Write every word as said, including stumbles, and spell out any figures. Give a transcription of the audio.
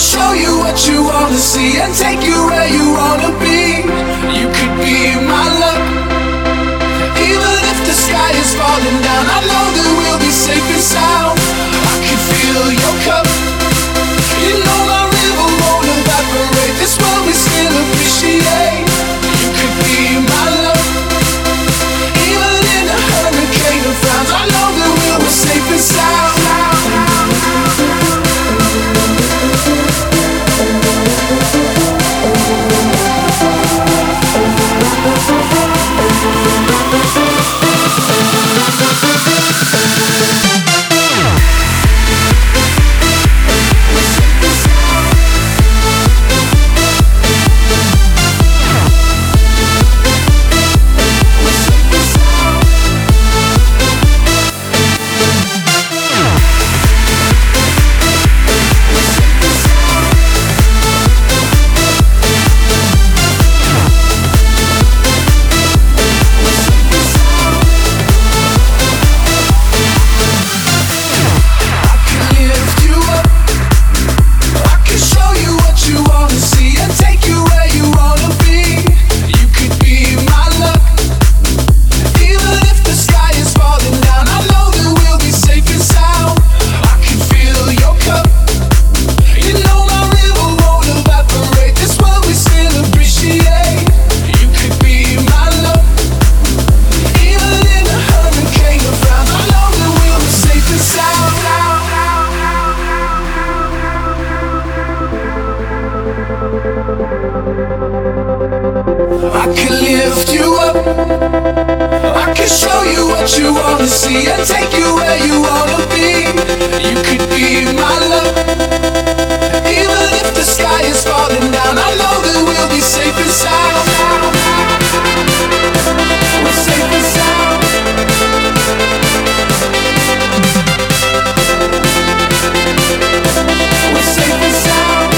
show you what you wanna see and take you where you wanna be. You could be my luck. Even if the sky is falling down, I know that we'll be safe and sound. I can feel your cup. You know my river won't evaporate. This world we still appreciate. You could be my love. Even in a hurricane of frowns, I know that we'll be safe and sound. I can lift you up. I can show you what you wanna see and take you where you wanna be. You could be my love. Even if the sky is falling down, I know that we'll be safe and sound. We're safe and sound. We're safe and sound.